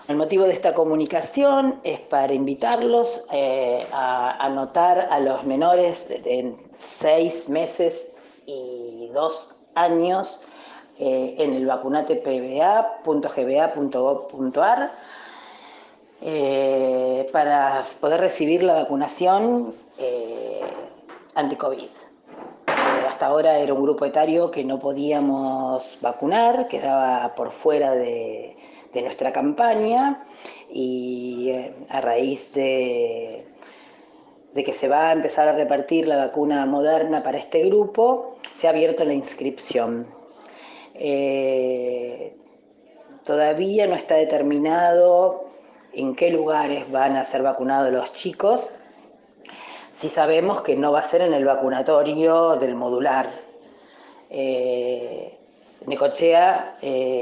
El motivo de esta comunicación es para invitarlos a anotar a los menores de 6 meses y 2 años en el vacunatepba.gba.gov.ar para poder recibir la vacunación anti-COVID. Hasta ahora era un grupo etario que no podíamos vacunar, quedaba por fuera de nuestra campaña y a raíz de que se va a empezar a repartir la vacuna Moderna para este grupo, se ha abierto la inscripción. Todavía no está determinado en qué lugares van a ser vacunados los chicos. Sí sabemos que no va a ser en el vacunatorio del modular. Necochea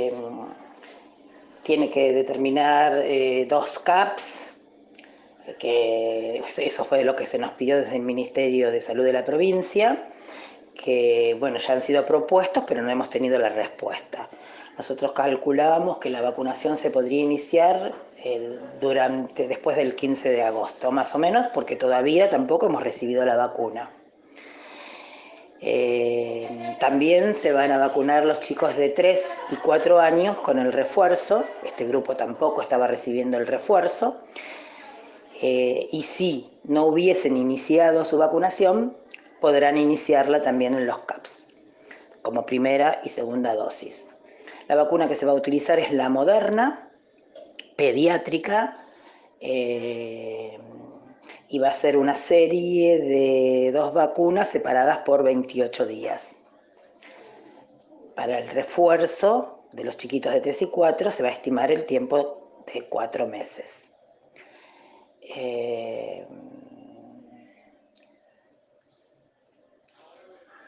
tiene que determinar 2 CAPs, que eso fue lo que se nos pidió desde el Ministerio de Salud de la provincia, que bueno, ya han sido propuestos, pero no hemos tenido la respuesta. Nosotros calculábamos que la vacunación se podría iniciar después del 15 de agosto, más o menos, porque todavía tampoco hemos recibido la vacuna. También se van a vacunar los chicos de 3 y 4 años con el refuerzo. Este grupo tampoco estaba recibiendo el refuerzo. Y si no hubiesen iniciado su vacunación, podrán iniciarla también en los CAPS, como primera y segunda dosis. La vacuna que se va a utilizar es la Moderna, pediátrica, y va a ser una serie de 2 vacunas separadas por 28 días. Para el refuerzo de los chiquitos de 3 y 4 se va a estimar el tiempo de 4 meses.